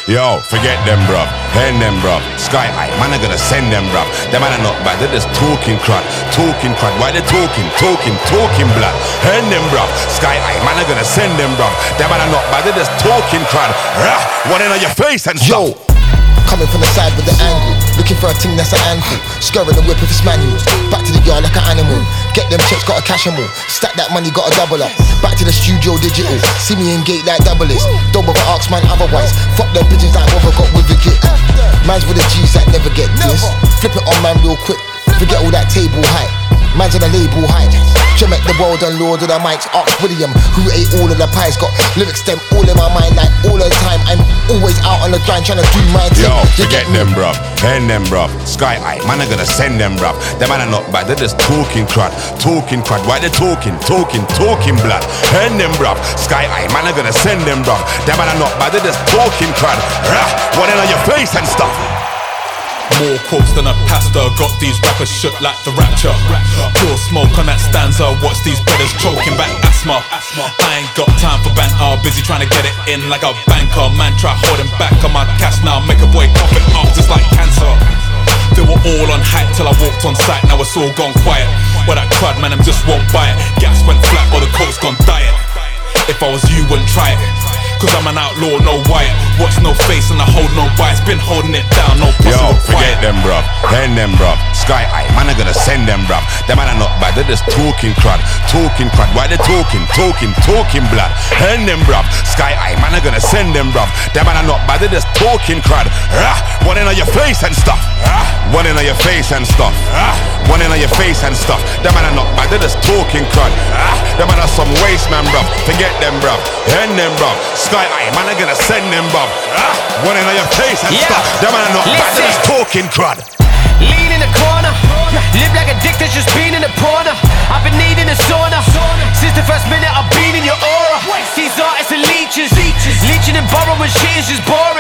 Yo, forget them, bruv. Hen them, bruv. Sky high, man, I gonna send them, bruv. Them man are not bad, they're just talking crud. Talking crud, why they talking blood? Hen them, bruv. Sky high, man, I gonna send them, bruv. Them man are not bad, they're just talking crud. Rah, one in on your face and stuff. Yo, coming from the side with the angle, looking for a thing that's an ankle. Scurrying the whip if it's manuals. Back to the yard like an animal. Get them checks, gotta cash them all. Stack that money, gotta double up. Back to the studio digital. See me in gate like double is. Don't bother ask man otherwise. Fuck them pigeons like what I got with wicket. Man's with the G's that never get this. Flip it on man real quick. Forget all that table height. Man's on the label height. Jamek the world and Lord of the mics. Ask William who ate all of the pies. Got lyrics them all in my mind like all the time. I'm always out on the grind trying to do my thing. Yo, forget them, bruv. Hen them, bruv. Sky high, man, I gonna send them, bruv. Them man are not bad, they're just talking crud. Talking crud, why they talking blood? Hen them, bruv. Sky high, man, I gonna send them, bruv. Them man are not bad, they're just talking crud. Rah, one in on your face and stuff. More quotes than a pastor. Got these rappers shook like the Rapture. Pure smoke on that stanza. Watch these brothers choking back asthma. I ain't got time for banter. Busy trying to get it in like a banker. Man try holding back on my cash now. Make a boy cough it up just like cancer. They were all on hype till I walked on sight. Now it's all gone quiet. Well that crud man, them just won't buy it. Gas went flat or the coke's gone diet. If I was you, wouldn't try it. Cause I'm an outlaw, no white. Watch no face and I hold no bites. Been holding it down, no possible. Yo, forget them, bruv. Hen them, bruv. Sky high, man, I gonna send them, bruv. Them man are not bad, they're just talking crud. Talking crud, why they talking blood? Hen them, bruv. Sky high, man, I gonna send them, bruv. Them man are not bad, they're just talking crud. Rah, one in on your face and stuff. Rah, one in on your face and stuff. Rah, one in on your face and stuff. Them man are not bad, they're just talking crud. Rah, them man are some waste man, bruv. Forget them, bruv. Hen them, bruv. Sky high, man, I gonna send them, bruv. One in on your face and stuff. Them man are not bad, they're just talking crud. Lean in the corner, live like a dick that's just been in the corner. I've been needing a sauna since the first minute I've been in your aura. These artists are leeches, leeching and borrowing shit is just boring.